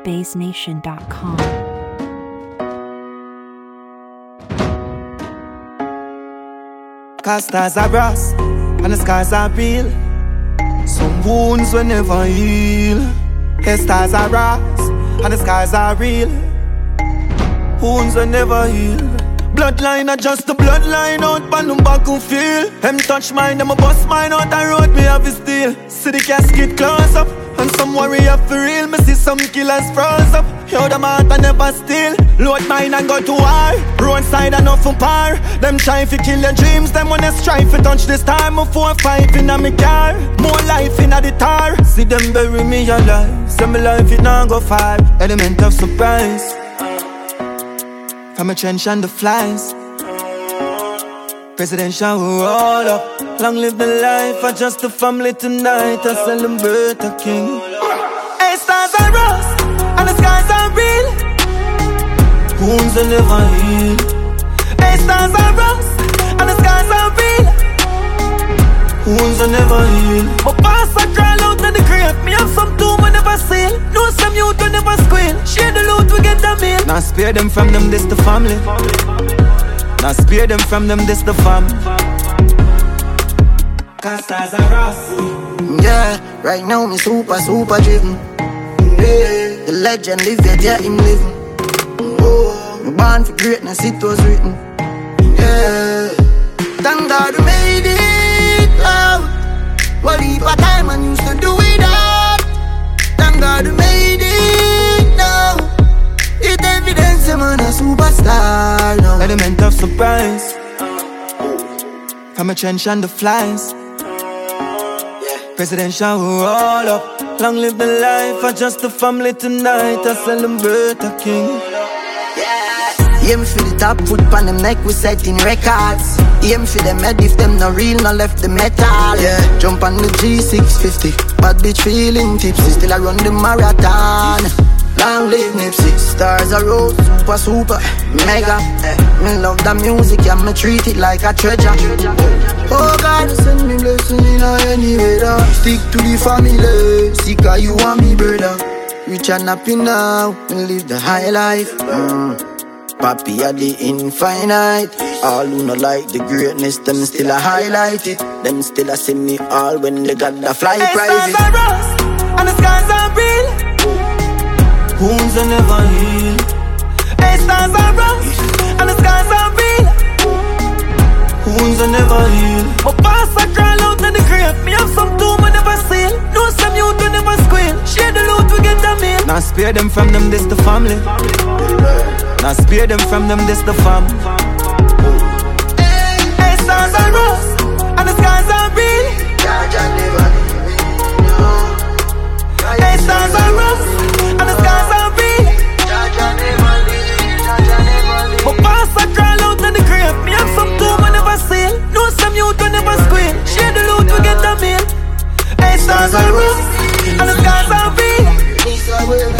NigerBaseNation.com. Cause stars are brass and the scars are real. Some wounds will never heal. The stars are brass and the scars are real. Wounds will never heal. Bloodline are just the bloodline out on the battlefield. Them touch mine, them a bust mine out the road, me have to steal. See the casket close up, and some warrior for real. Me see some killers froze up. Yo, them heart I never steal. Load mine and go to war. Roadside enough for par. Them try to kill your dreams. Them wanna strive to touch the star. Me 4-5 in a me car. More life in a the tar. See them bury me alive. Say me life it now go far. Element of surprise. From a trench and the flies. Presidential will roll up. Long live the life. I just the family tonight. I celebrate a king. Hey, stars are rust and the skies are real. Wounds will never heal. Hey, stars are rust and the skies are real. Wounds will never heal. My past I crawl out of the grave. Me have some tomb I never seal. Know some youth we never squeal. Share the loot we get the meal. Now spare them from them, this the family. Now spare them from them, this the fam. Cause stars are rust. Yeah, right now me super driven. Yeah, the legend live yet, yeah, him living. Oh, me born for greatness, it was written. Yeah, thank God we made it out. What heap of time I used to do without. Thank God we made it now. It evidence I'm a superstar now. Element of surprise. From a trench and the flies. Presidential will roll up. Long live the life. I just the family tonight. I celebrate a king. Aim for the top, foot on them neck, we setting records. Aim for them head, if them no real, no left the metal. Yeah, jump on the G650, bad bitch feeling tipsy, still I run the marathon. Long live Nipsey, stars are rose, super, mega. Me love the music, yeah, me treat it like a treasure. Oh God, send me blessing in any weather. Stick to the family, sick are you and me brother. Rich and happy now, me live the high life. Papi are the infinite. All who no like the greatness, them still a highlight it. Them still a see me all when they got the fly private. Stars are rust and the skies are real. Wounds will never heal. Hey, stars are rust and the skies are real. Wounds will never heal. My past I crawl out of the grave. Me have some tomb I never seal. Know some youth we never squeal. Share the loot we get the meal. Now spare them from them, this the family. Now spare them from them, this the fam. Hey, stars are rust and the skies are real. Hey, stars are rust and the skies are real. My past I crawl out of the grave. Me have some tomb I never seal. Know some youth we never squeal. Share the loot we get the meal. Hey, stars are rust and the skies are real.